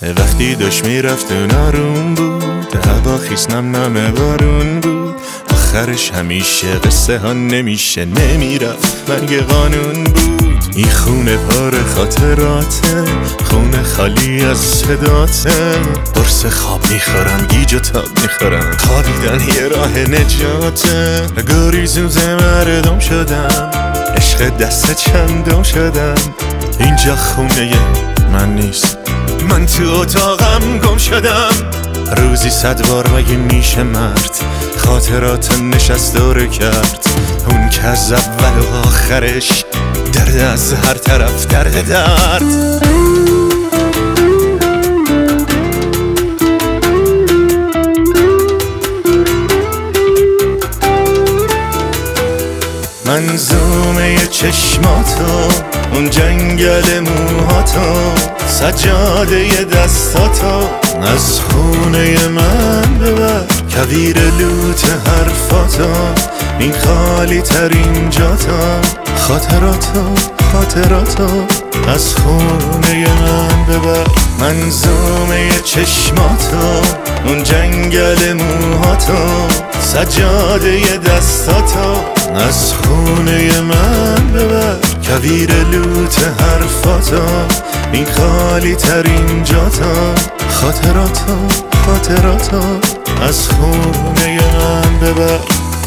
وقتی داشت میرفت نارون بود، هوا خیس نم نم بارون بود. آخرش همیشه قصه ها نمیشه، نمیرفت مرگ قانون بود. این خونه پر خاطراته، خونه خالی از صداته. قرص خواب میخورم، گیج و تاب میخورم، خوابیدن یه راه نجاته. گریزوز مردم شدم، عشق دست چندم شدم. اینجا خونه من نیست، من تو اتاقم گم شدم. روزی 100 بار مگه میشه مرد خاطرات نشست داره کرد؟ اون که از اول و آخرش درد، از هر طرف درد. منظومه چشماتو، اون جنگل موهاتو، سجاده دستاتو از خونه من ببر. کویر لوت حرفاتو، این خالی ترین جاتا. خاطراتو از خونه من ببر. منظومه چشماتو، اون جنگل موهاتو، سجاده دستاتو از خونه من ببر. کویر لوت حرفاتو، این خالی ترین جاتا. خاطراتو از خونه من ببر.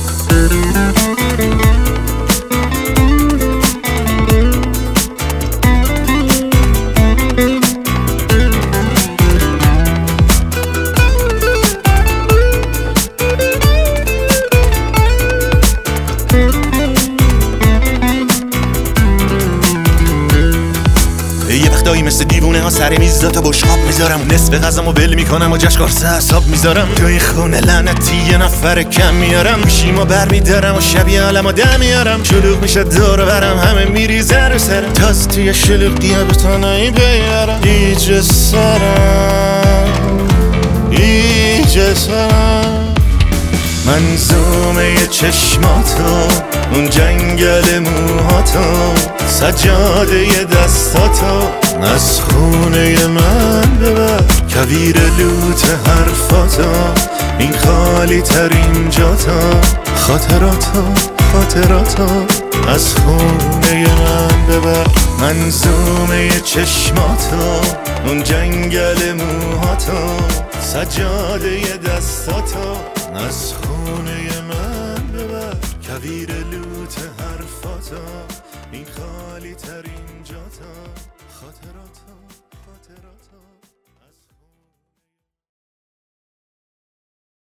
یه وقتایی مثل دیوونه ها سر میز تا بشقاب میذارم، نصف غذامو ول میکنم و جشن قرص حساب میذارم. تو این خونه لعنتی یه نفر کم میارم، گوشیمو بر میدارم و شبیه عالمو دم میارم. شلوغ میشه دور برم، همه میریزه رو سرم، تاز توی شلوغی ها بتونایی بیارم. ایجه سرم منظومه چشماتو، اون جنگل موهاتو، سجاده دستاتو از خونه من ببر. کویر لوت حرفاتو، این خالی ترین جاتا. خاطراتو از خونه من ببر. منظومه چشماتو، اون جنگل موهاتو، سجاده دستاتو از خونه من ببر. کویر لوت حرفاتو، این خالی ترین جاتا. خاطراتو